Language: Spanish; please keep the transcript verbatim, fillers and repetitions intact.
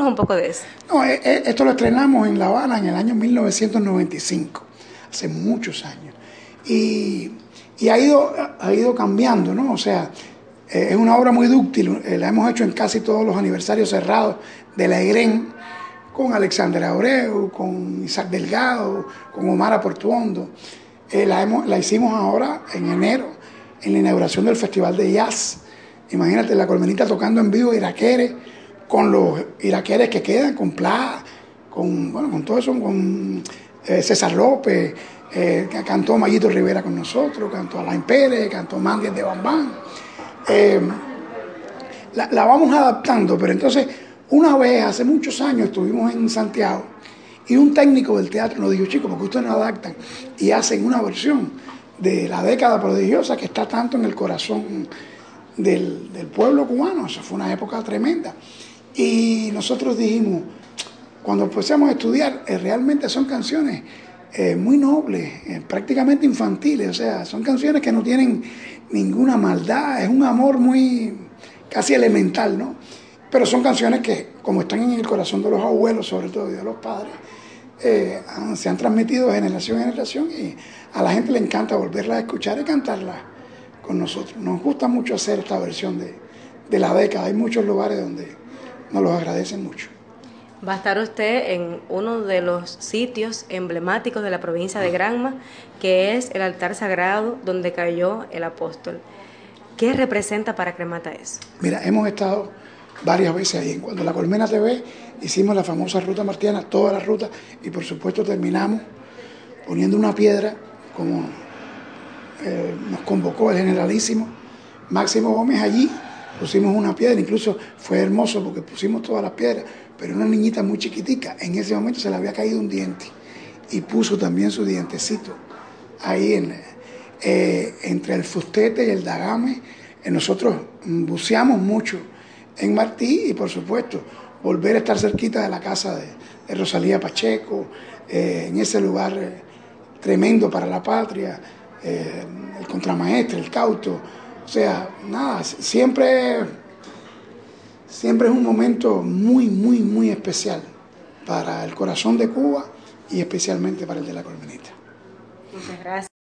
Cuéntanos un poco de eso. No, eh, eh, esto lo estrenamos en La Habana en el año mil novecientos noventa y cinco, hace muchos años. Y, y ha, ido, ha ido cambiando, ¿no? O sea, eh, es una obra muy dúctil, eh, la hemos hecho en casi todos los aniversarios cerrados de la EGREN, con Alexander Abreu, con Isaac Delgado, con Omar Portuondo. Eh, la, hemos, la hicimos ahora en enero, en la inauguración del Festival de Jazz. Imagínate, La Colmenita tocando en vivo iraqueres, con los iraqueres que quedan, con Pla, con, bueno, con todo eso, con eh, César López, eh, que cantó Mayito Rivera con nosotros, cantó Alain Pérez, cantó Mandy de Bambán. Eh, la, la vamos adaptando, pero entonces, una vez, hace muchos años, estuvimos en Santiago y un técnico del teatro nos dijo, chicos, porque ustedes no adaptan y hacen una versión de La Década Prodigiosa que está tanto en el corazón del, del pueblo cubano. Eso fue una época tremenda. Y nosotros dijimos, cuando empezamos a estudiar, eh, realmente son canciones eh, muy nobles, eh, prácticamente infantiles, o sea, son canciones que no tienen ninguna maldad, es un amor muy casi elemental, ¿no? Pero son canciones que, como están en el corazón de los abuelos, sobre todo, y de los padres, eh, han, se han transmitido de generación en generación y a la gente le encanta volverlas a escuchar y cantarlas con nosotros. Nos gusta mucho hacer esta versión de, de La Década. Hay muchos lugares donde nos los agradecen mucho. Va a estar usted en uno de los sitios emblemáticos de la provincia de Granma, que es el altar sagrado donde cayó el apóstol. ¿Qué representa para Cremata eso? Mira, hemos estado varias veces ahí. Cuando La Colmena T V hicimos la famosa ruta martiana, toda la ruta, y por supuesto terminamos poniendo una piedra, como eh, nos convocó el generalísimo Máximo Gómez allí. Pusimos una piedra, incluso fue hermoso porque pusimos todas las piedras, pero una niñita muy chiquitica, en ese momento se le había caído un diente y puso también su dientecito ahí en, eh, entre el fustete y el dagame. Eh, nosotros buceamos mucho en Martí y por supuesto volver a estar cerquita de la casa de, de Rosalía Pacheco, eh, en ese lugar eh, tremendo para la patria, eh, el contramaestre, el cauto. O sea, nada, siempre, siempre es un momento muy, muy, muy especial para el corazón de Cuba y especialmente para el de La Colmenita. Muchas gracias.